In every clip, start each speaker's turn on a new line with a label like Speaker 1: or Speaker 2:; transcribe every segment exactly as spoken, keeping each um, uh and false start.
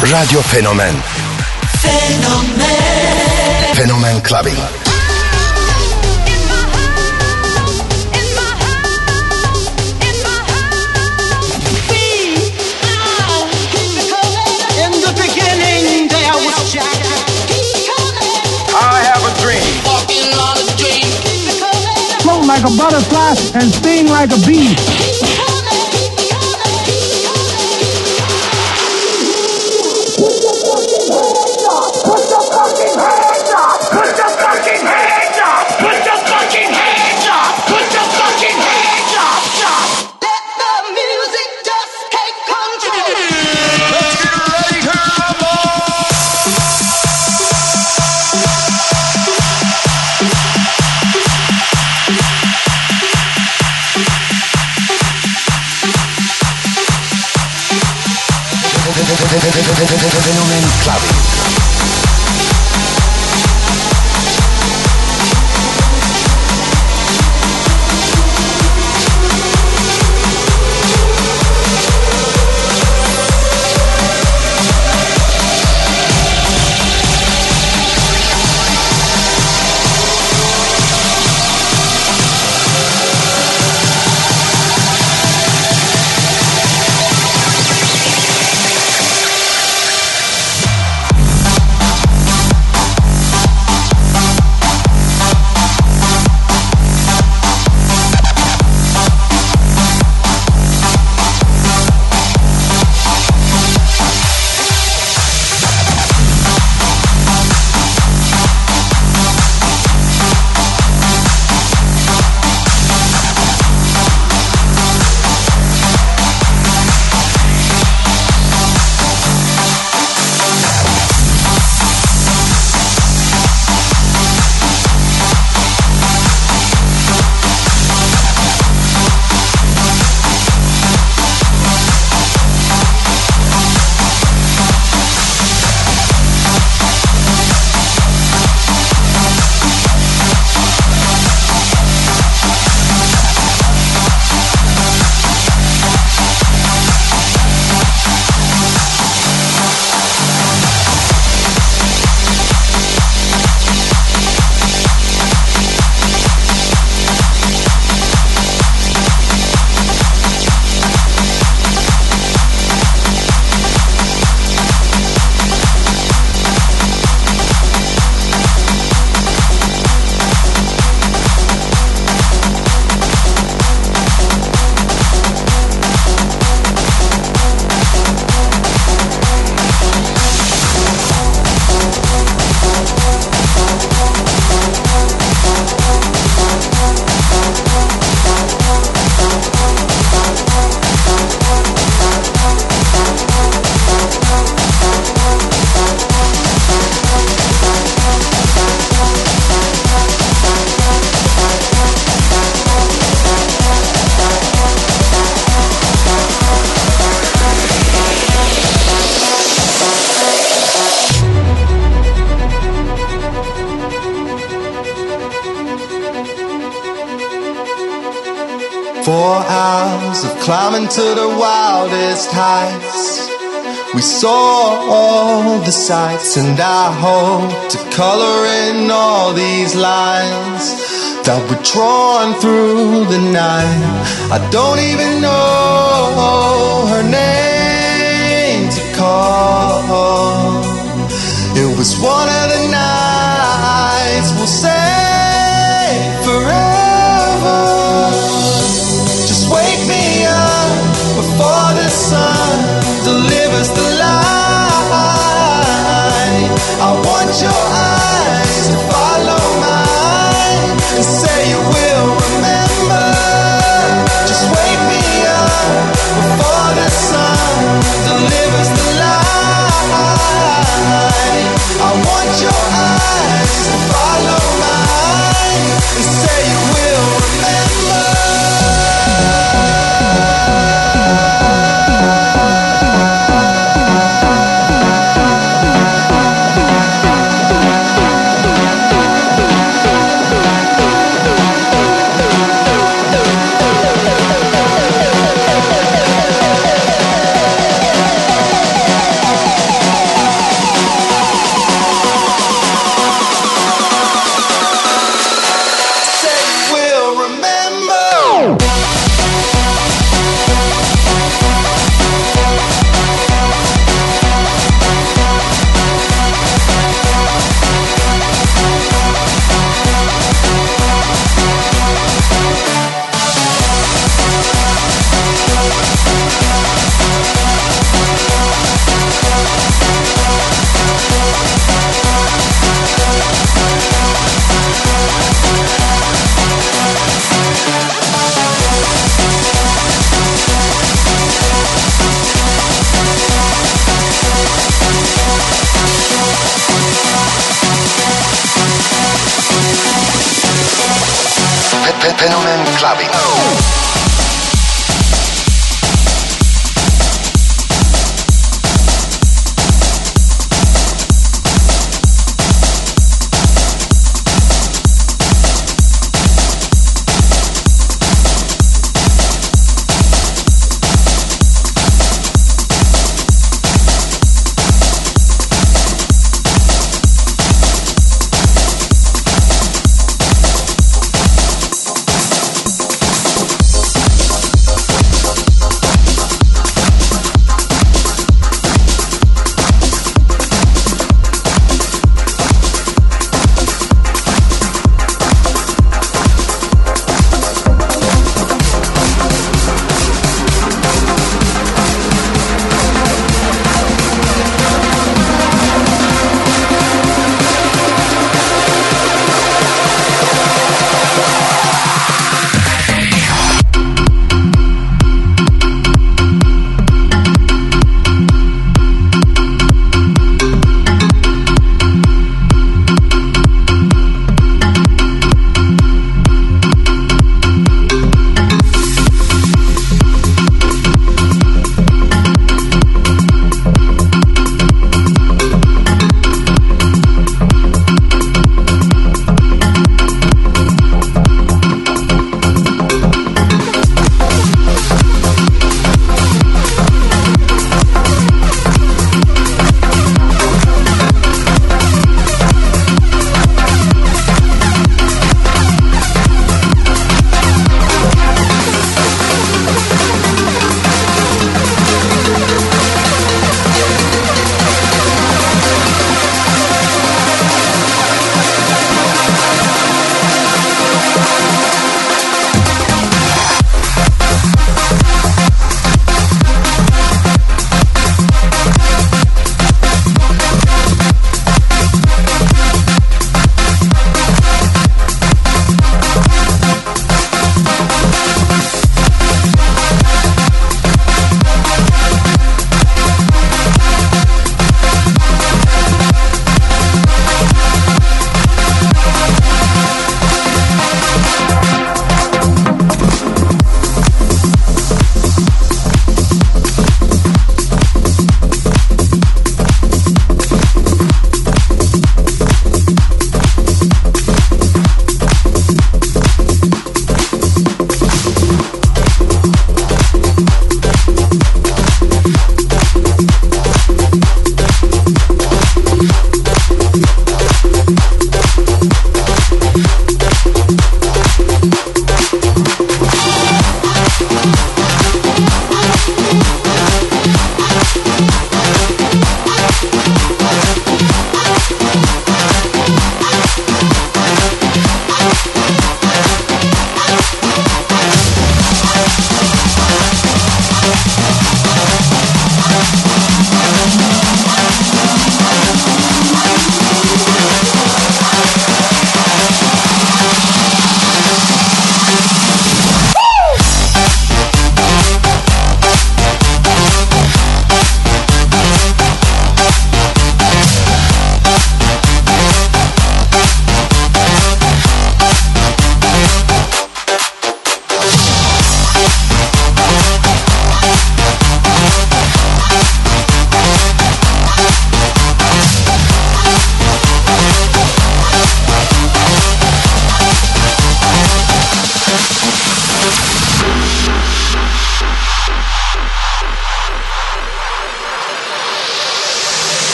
Speaker 1: Radio Fenomen.
Speaker 2: Fenomen.
Speaker 1: Fenomen Clubbing.
Speaker 3: In the beginning there was Jack.
Speaker 4: I have a dream.
Speaker 3: Walking on a dream.
Speaker 5: Float like a butterfly and sting like a bee.
Speaker 1: Fenomen Clubbing.
Speaker 6: Four hours of climbing to the wildest heights. We saw all the sights, and I hope to color in all these lines that were drawn through the night. I don't even know her name to call. It was one of the nights we'll say forever. Wake me up before the sun delivers the light. I want your eyes to follow mine and say you will remember. Just wake me up before the sun
Speaker 1: clubbing.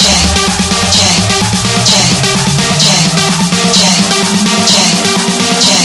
Speaker 2: Check, check, check, check, check.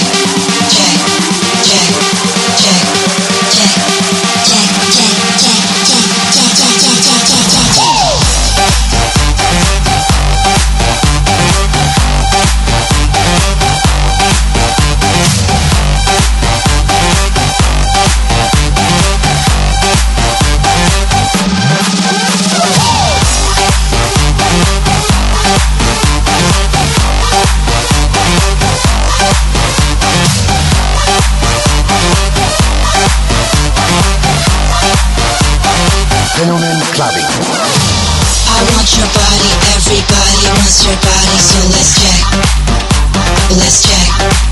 Speaker 1: clubbing.
Speaker 2: I want your body, everybody wants your body, so let's check, let's check.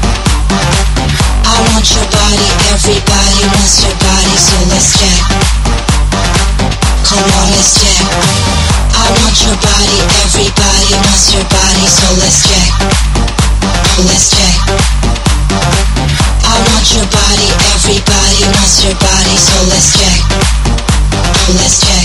Speaker 2: I want your body, everybody wants your body, so let's check. Come on, let's check. I want your body, everybody wants your body, so let's check, let's check. I want your body, everybody wants your body, so let's check, let's check.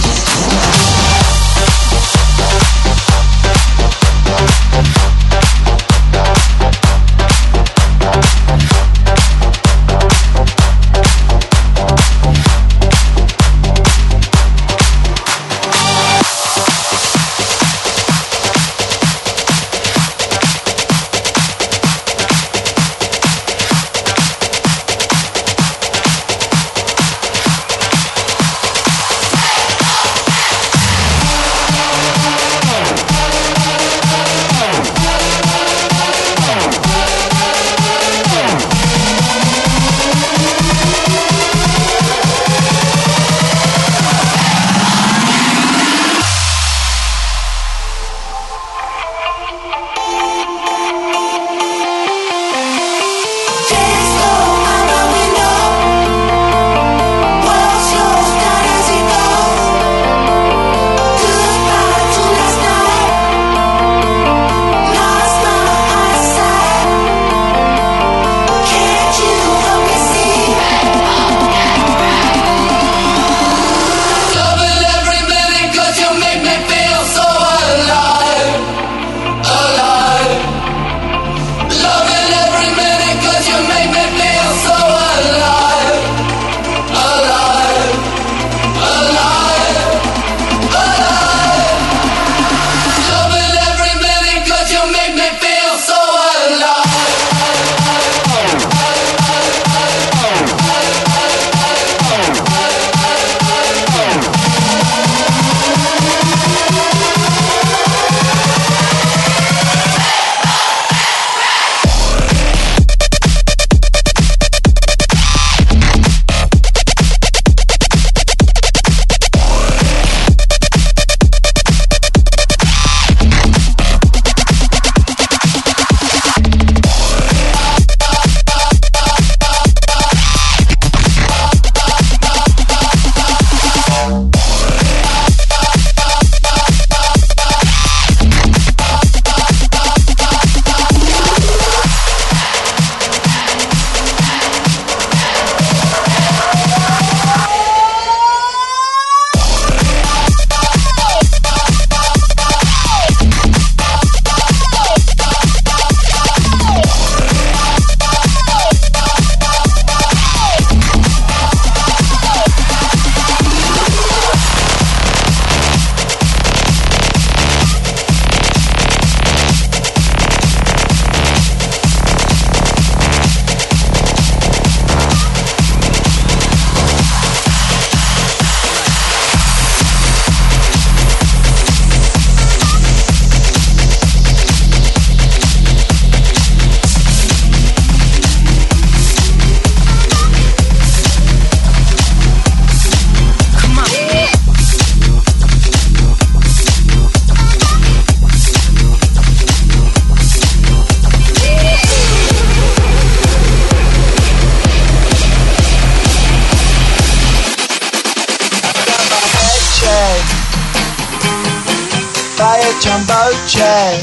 Speaker 4: jumbo jet.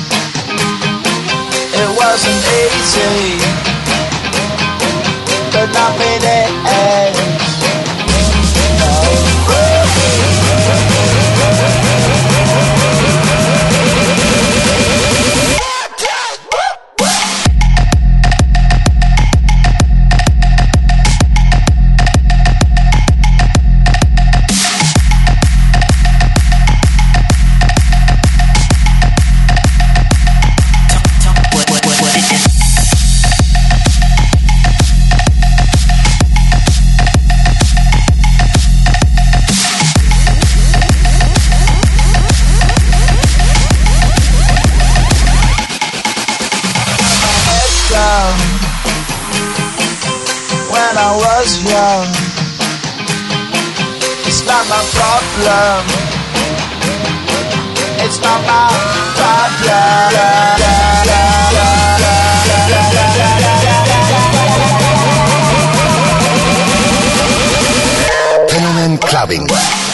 Speaker 4: It wasn't easy, but nothing ends. not my problem. It's not my problem.
Speaker 1: Fenomen Clubbing.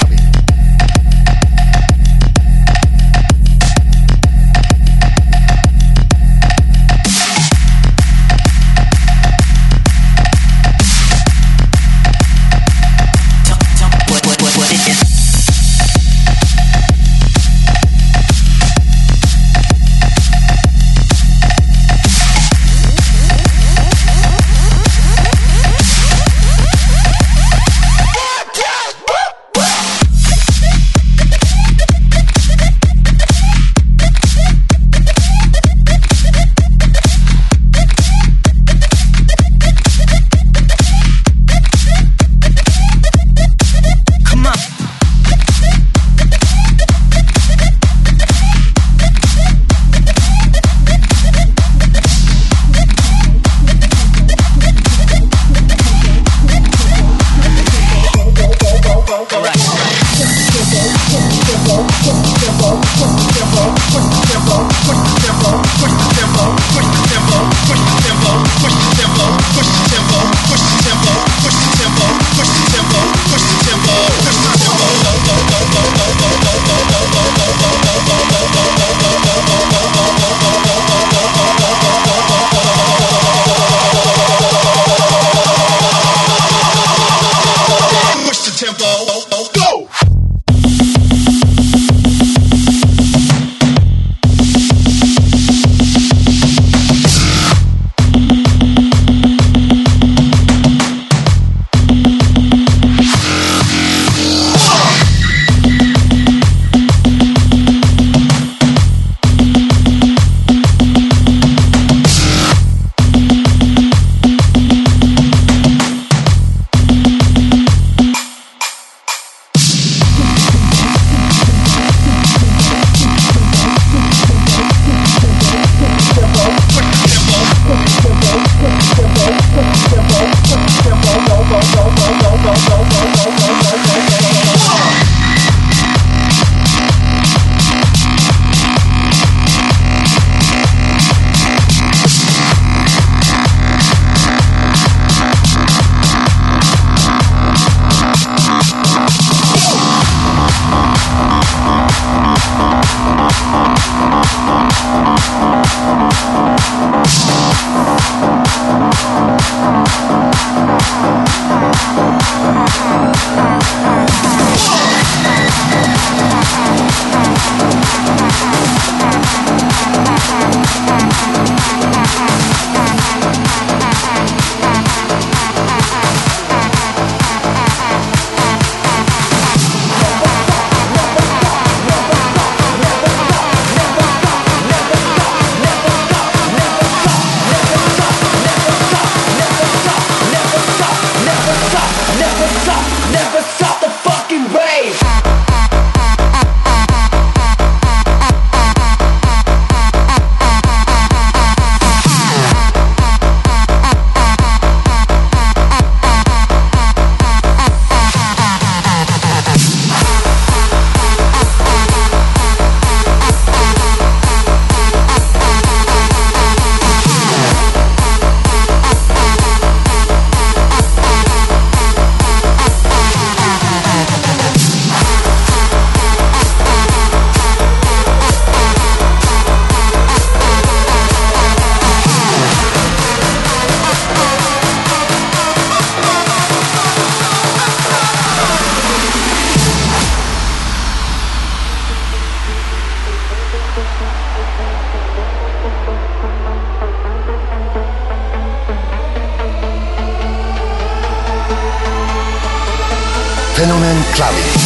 Speaker 1: Fenomen Clubbing.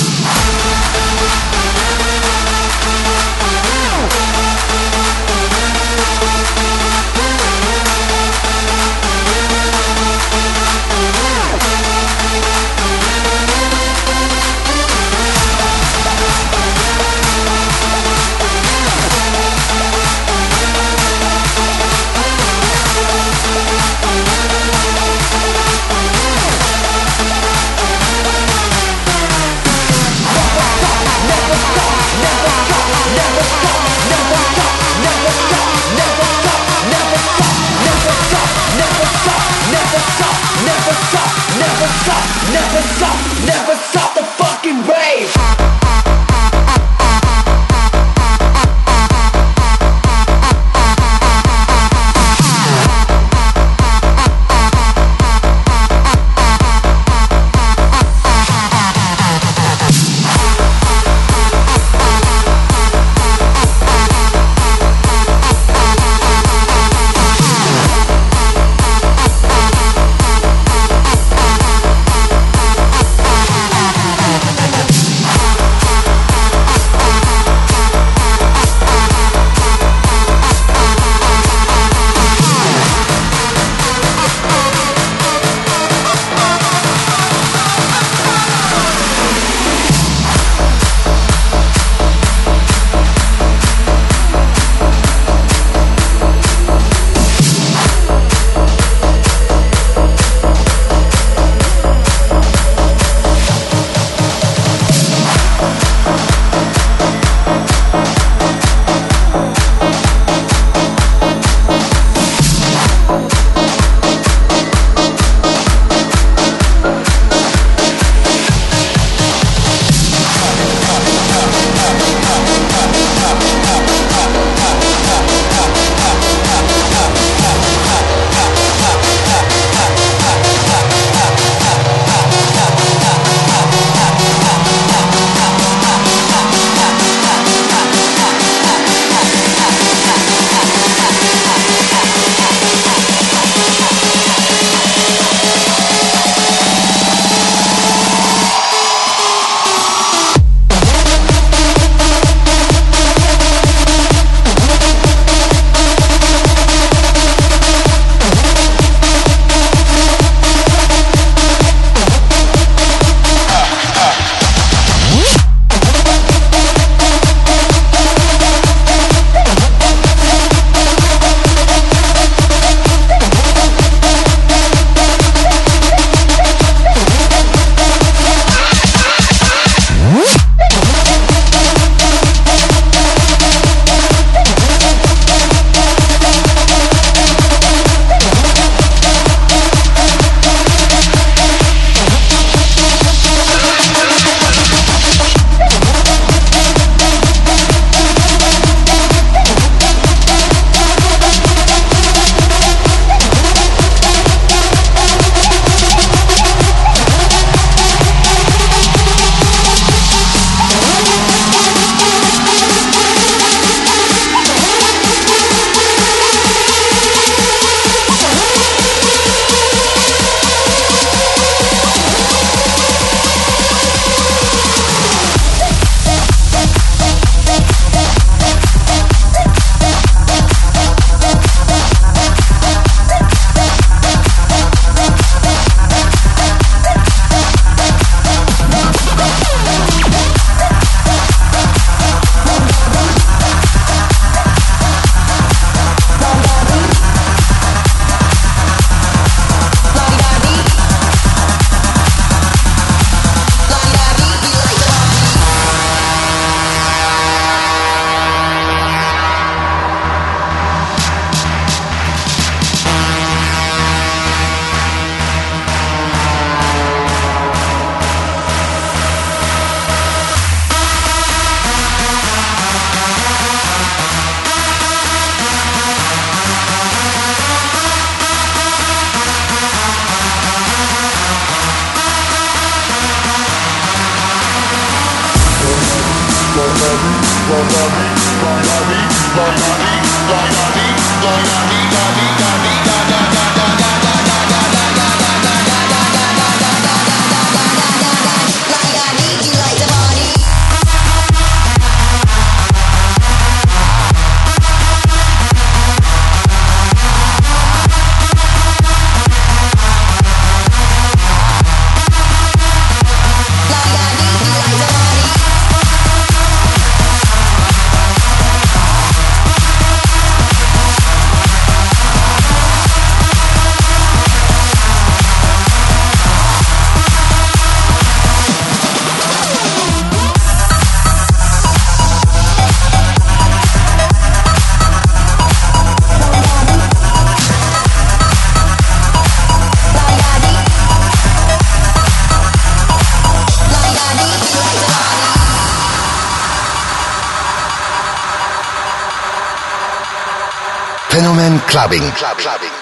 Speaker 1: Fenomen Clubbing. Club, clubbing.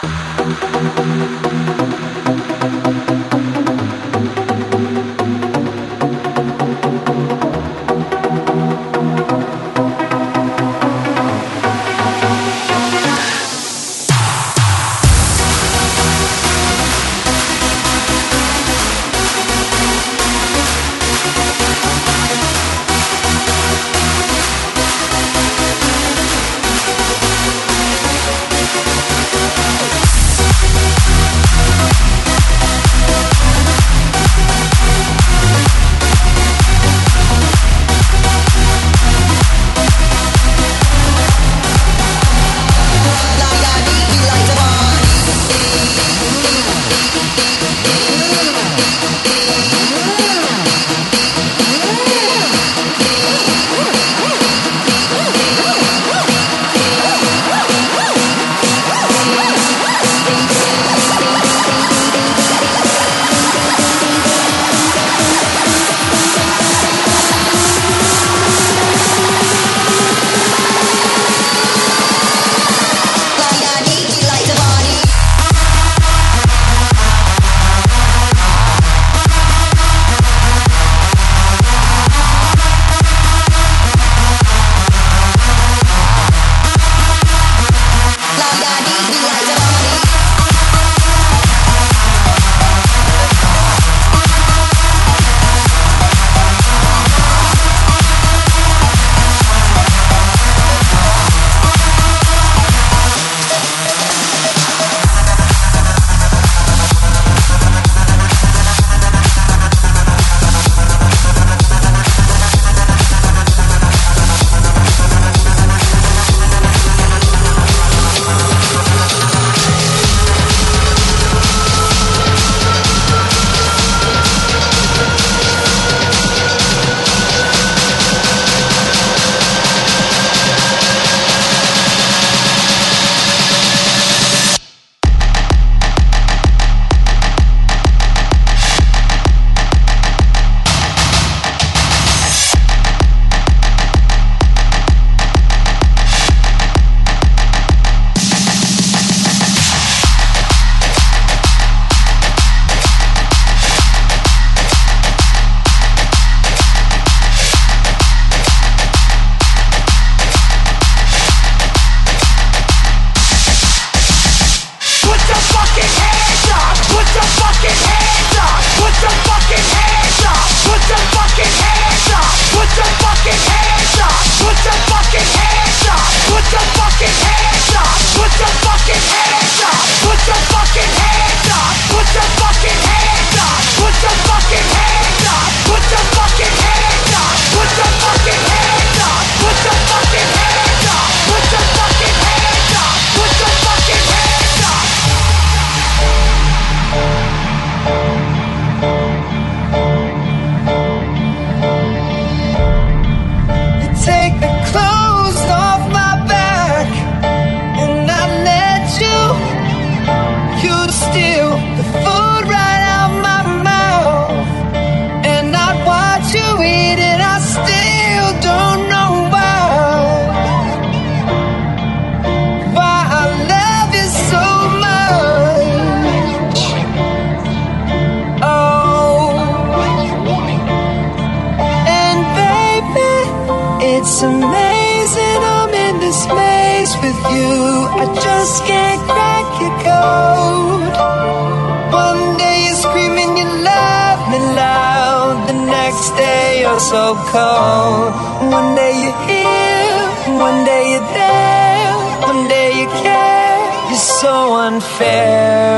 Speaker 7: It's amazing I'm in this maze with you. I just can't crack your code. One day you're screaming you love me loud, the next day you're so cold. One day you're here, one day you're there, one day you care. You're so unfair.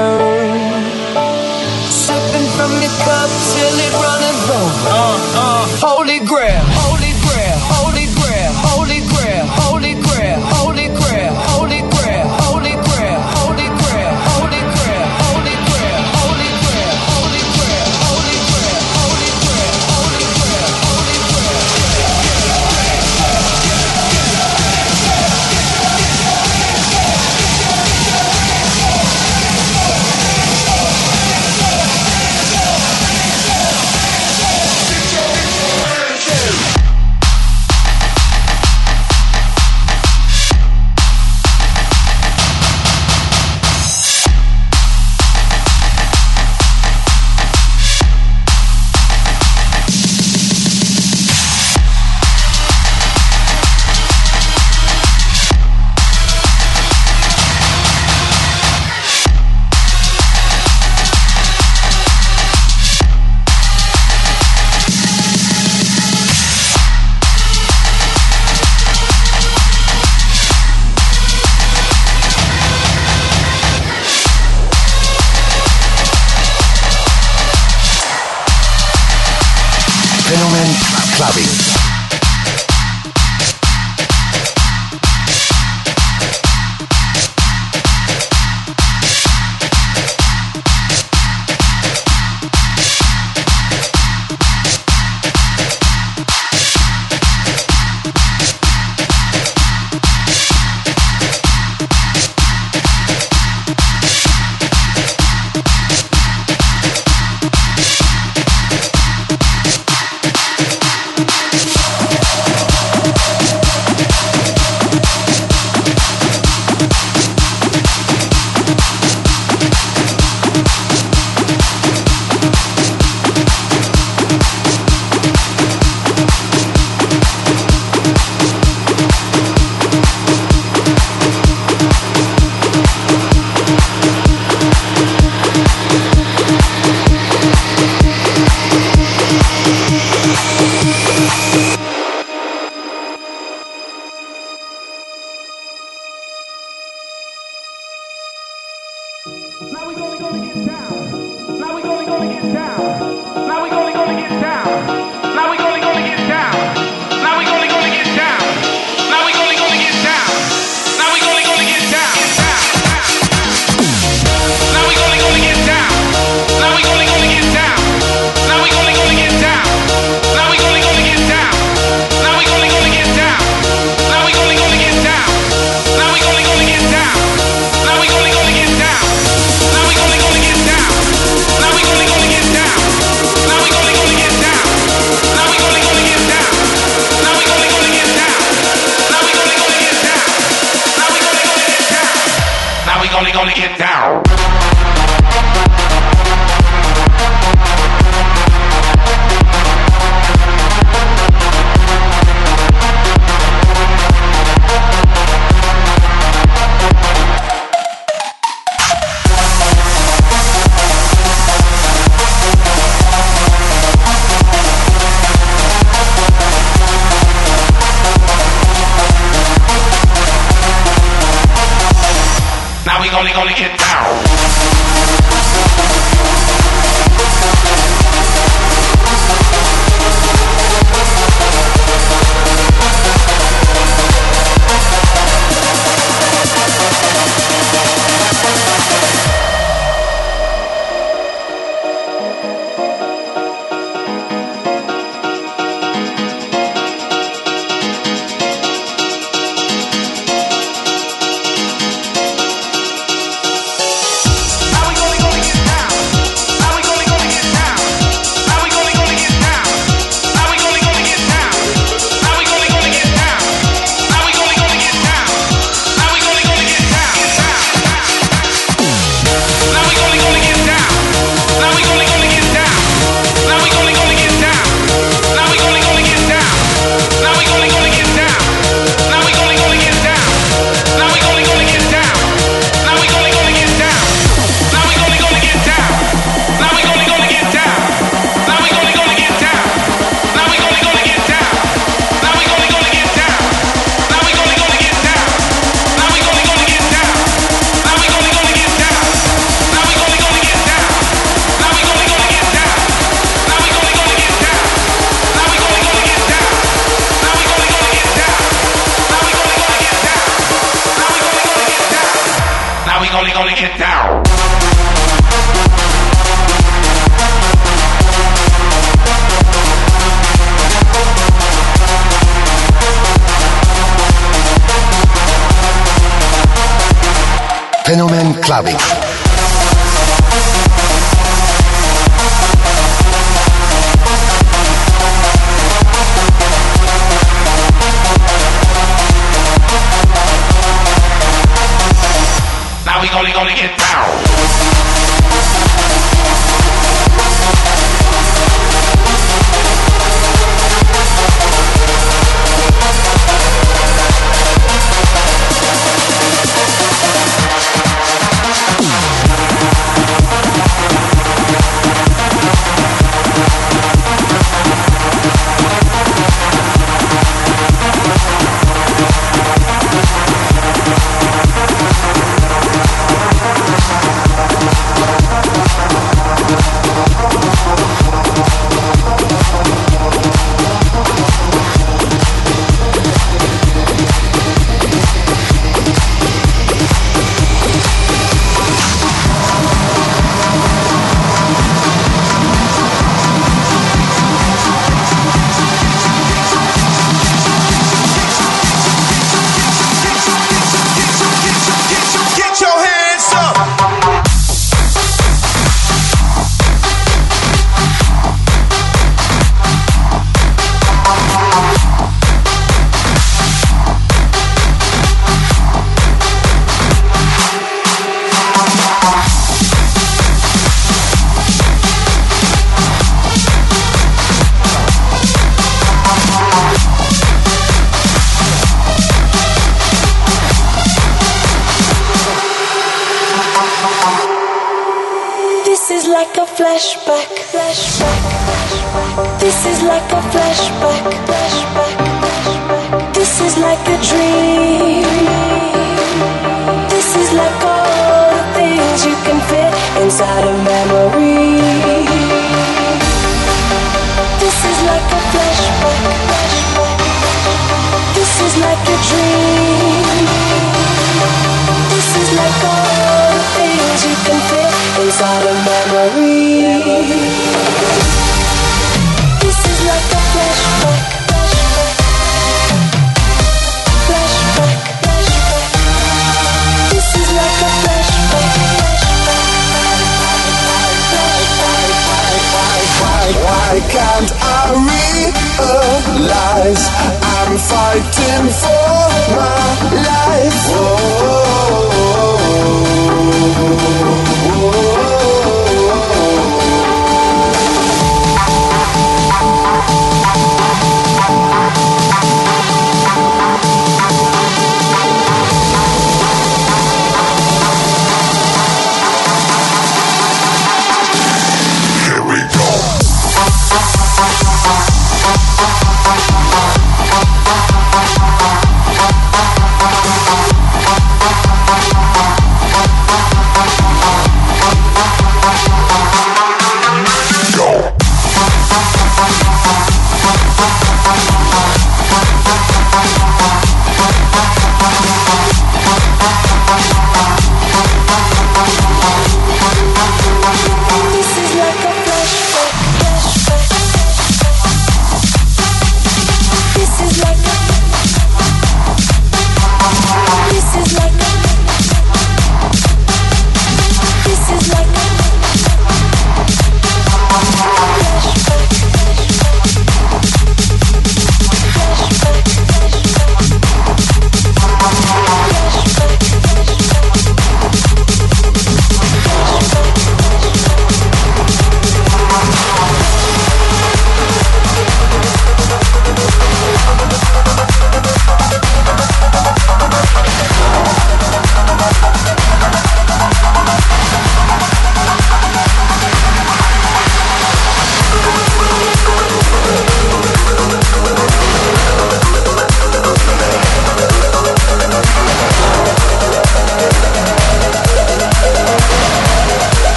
Speaker 7: Sipping from your cup till it runneth over. Uh, uh. Holy grail, holy grail, holy grail, holy grail, holy grail, holy grail, holy grail, holy grail, holy grail, holy grail, holy grail, holy grail, holy grail, holy grail, holy grail, holy grail, holy grail.
Speaker 1: Clubbing.
Speaker 8: gonna get down?
Speaker 1: Fenomen Clubbing.
Speaker 8: Now we gonna, gonna get down.
Speaker 7: Flashback, flashback. This is like a flashback, flashback, flashback. This is like a dream. This is like all the things you can fit inside a memory. This is like a flashback, flashback. This is like a dream. This is like all the things you can fit inside a memory. This is like a flashback, flashback, flashback, flashback. This is like a flashback, flashback.
Speaker 4: Why can't I realize I'm fighting for my life? Whoa.
Speaker 8: Here we go.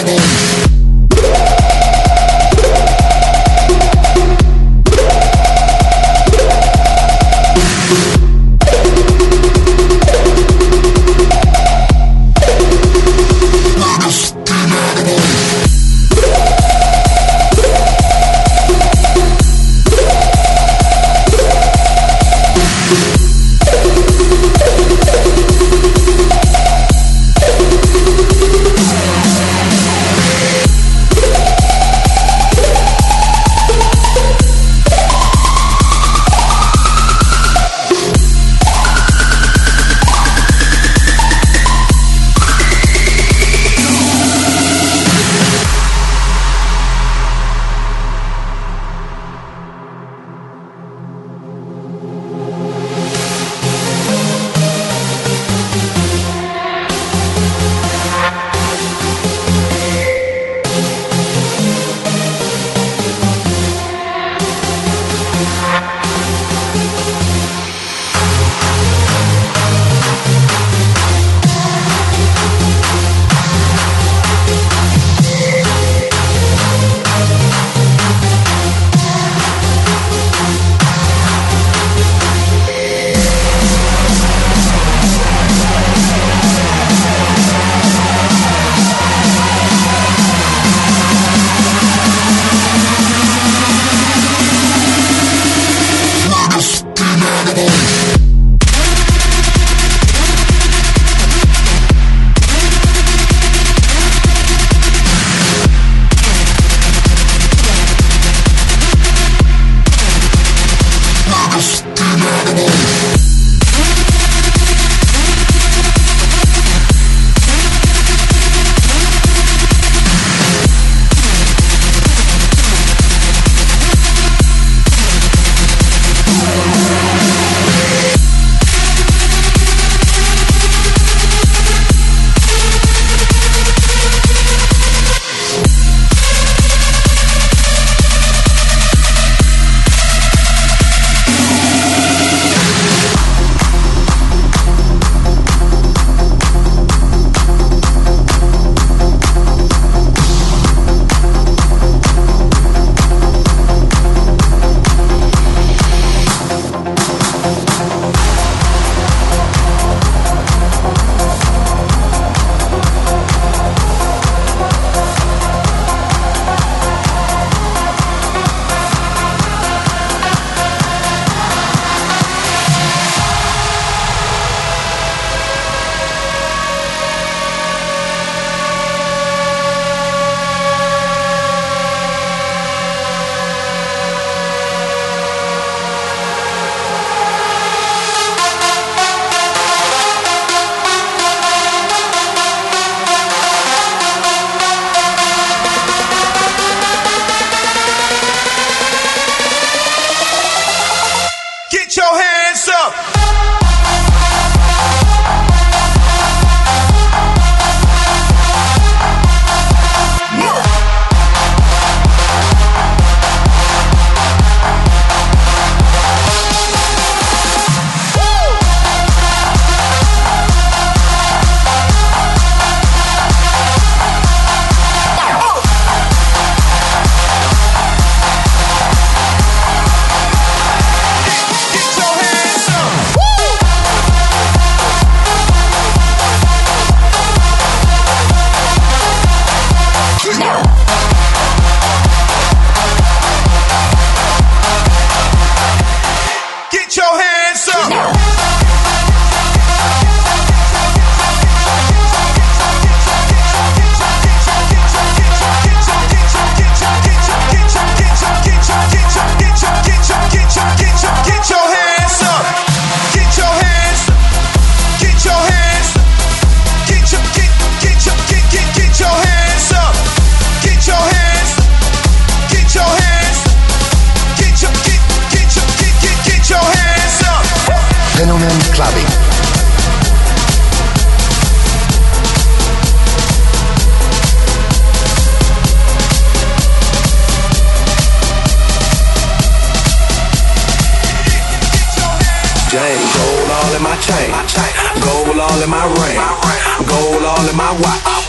Speaker 9: chain, gold all in my ring, gold all in my watch,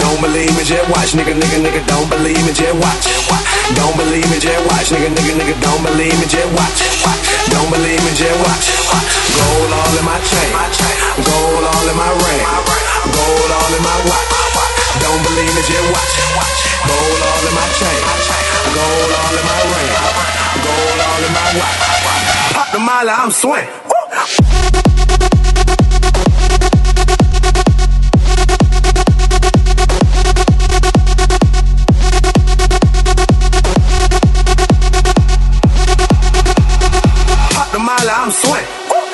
Speaker 4: Don't believe me, just watch, nigga, nigga, nigga. Don't believe me, just watch. Don't believe me, just watch, nigga, nigga, nigga. Don't believe me, just watch. Don't believe me, just watch. Gold all in my chain, gold all in my ring, gold all in my watch. Don't believe me, just watch. Gold all in my chain, gold all in my ring, gold all in my watch. Pop the molly, I'm swing. I'm swing.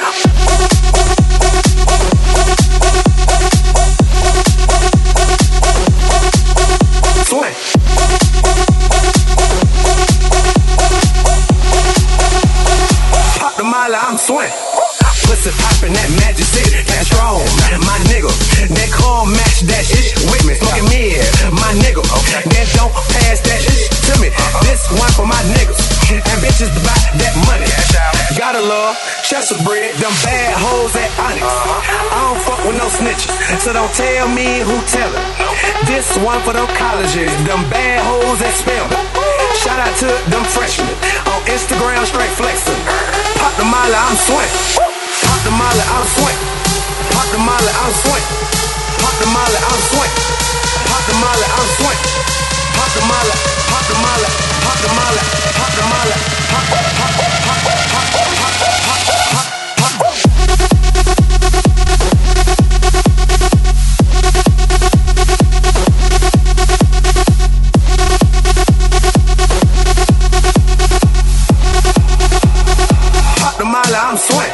Speaker 4: Swing. Pop the molly, I'm swing. Pussy poppin' that Magic City, that's strong. My nigga, that car match that shit with me. Smoking me, my nigga. Then don't pass that shit to me. This one for my niggas and bitches to buy that money. Gotta love Chester bread, them bad hoes at Onyx. I don't fuck with no snitches, so don't tell me who tell it. This one for them colleges, them bad hoes at Spelman. Shout out to them freshmen on Instagram, straight flexing. Pop the molly, I'm swing. Pop the molly, I'm swing. Pop the molly, I'm swing. Pop the molly, I'm swing. Pop the molly, I'm swing. Pop the molly, pop the molly, pop the molly, pop the molly, pop, pop, pop, pop, pop, pop, pop, pop, pop. Pop the molly, I'm swing.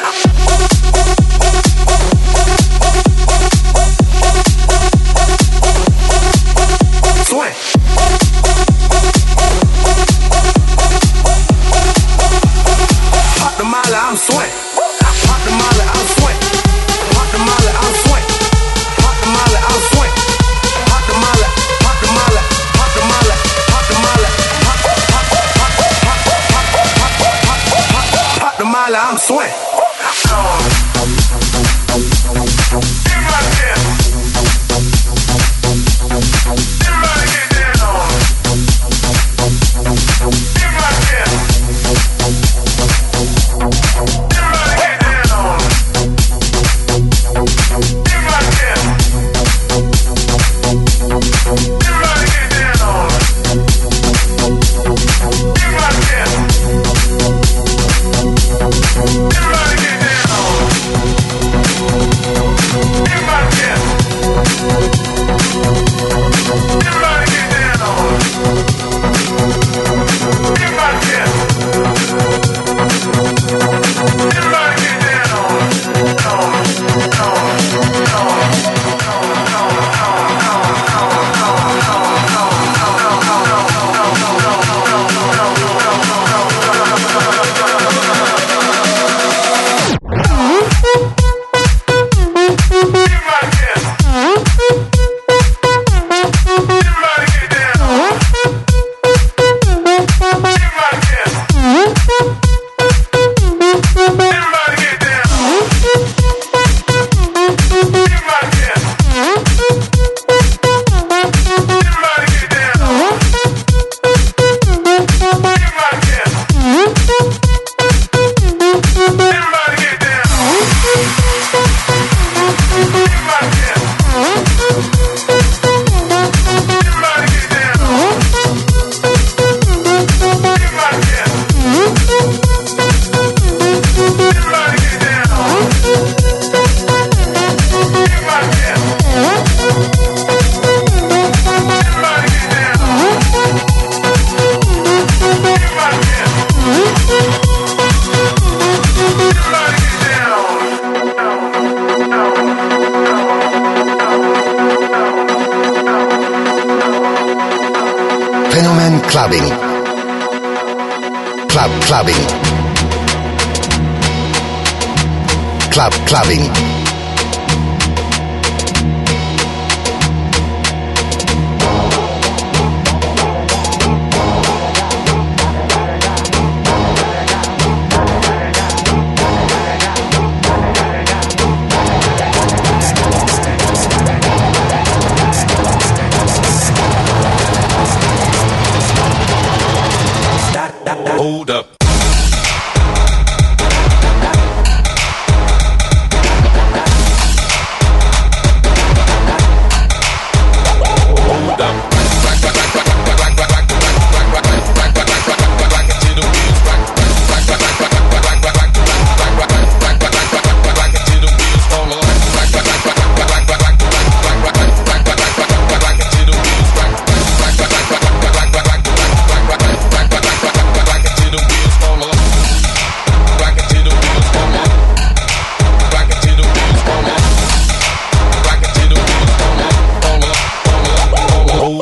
Speaker 4: I'm swing. Pop the molly, I'm swing. Pop the molly, I'm swing. Pop the molly, I'm swing. Pop the molly, pop the molly, pop the molly, pop the molly, pop pop pop pop pop pop pop pop the molly, I'm swing.
Speaker 1: Clubbing. Club clubbing. Club clubbing.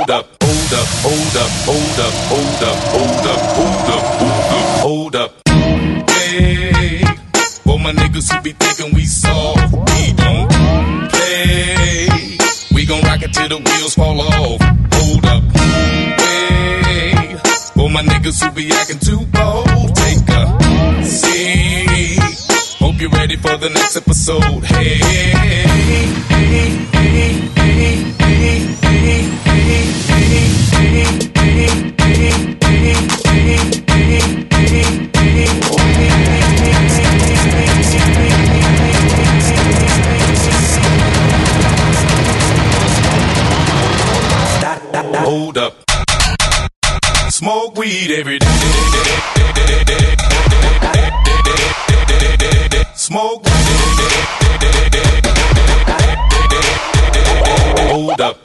Speaker 9: Hold up, hold up, hold up, hold up, hold up, hold up, hold up, hold up, hold up. Hey, for my niggas who be thinking we soft, we don't play. We gon' rock it till the wheels fall off. Hold up, hey, for my niggas who be acting too bold, take a seat. Hope you're ready for the next episode. Hey, hey, hey, hey, hey, hey, hey, hey, hold up. Smoke weed every day. Smoke weed. Hold up.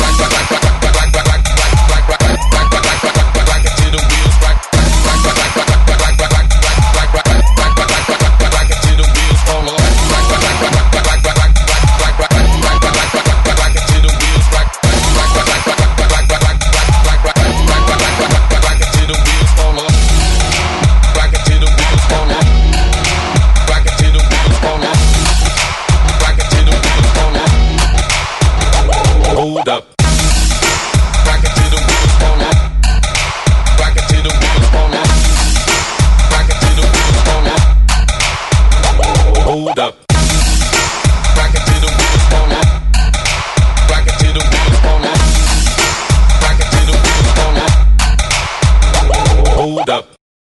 Speaker 9: Hold up. Rock it till the wheels fall off. Rock it till the wheels fall off. Rock it till the wheels fall off. Hold up.